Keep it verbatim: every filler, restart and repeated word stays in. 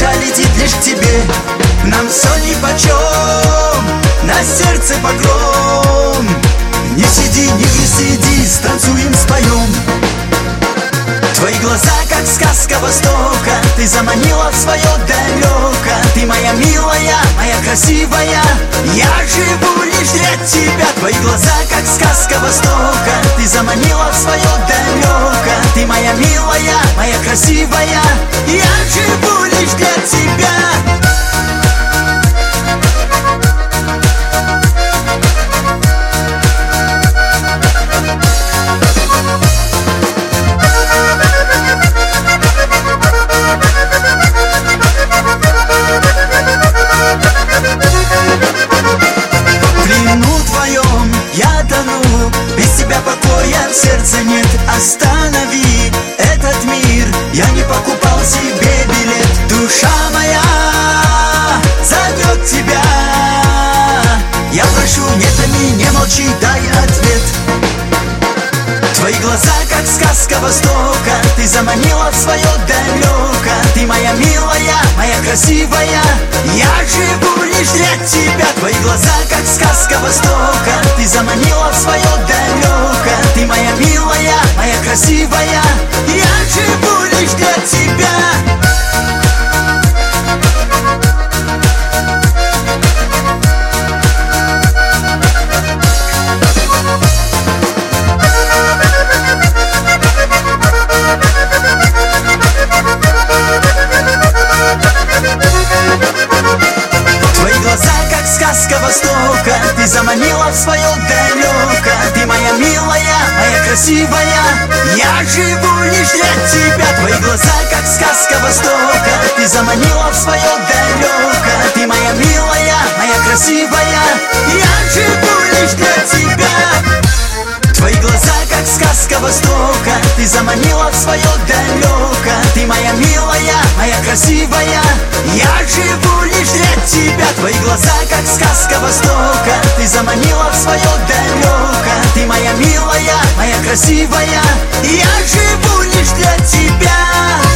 душа летит лишь к тебе. Нам все нипочем, на сердце погром. Не сиди, не грусти, иди, станцуем, споем. Твои глаза, как сказка Востока, ты заманила в свое далеко. Ты моя милая, моя красивая, я живу лишь для тебя. Твои глаза, как сказка Востока, ты заманила в свое далеко. Ты моя милая, моя красивая, я живу лишь для тебя. Я тону, без тебя покоя в сердце нет. Останови этот мир, я не покупал себе билет. Душа моя зовет тебя, я прошу, не томи, не молчи, дай ответ. Твои глаза, как сказка Востока, ты заманила в свое далеко. Ты моя милая, моя красивая, я живу лишь для тебя. Твои глаза, как сказка Востока, ты заманила в свое далеко. Ты моя милая, моя красивая, я живу лишь для тебя. Сказка Востока, ты заманила в свое далеко. Ты моя милая, моя красивая, я живу лишь для тебя. Твои глаза, как сказка Востока, ты заманила в свое далеко. Ты моя милая, моя красивая, я живу лишь для тебя. Твои глаза, как сказка Востока, ты заманила в свое далеко. Ты моя милая, моя красивая, я живу лишь для тебя. Твои глаза, как сказка Востока, ты заманила в свое далеко. Ты моя милая, моя красивая, я живу лишь для тебя.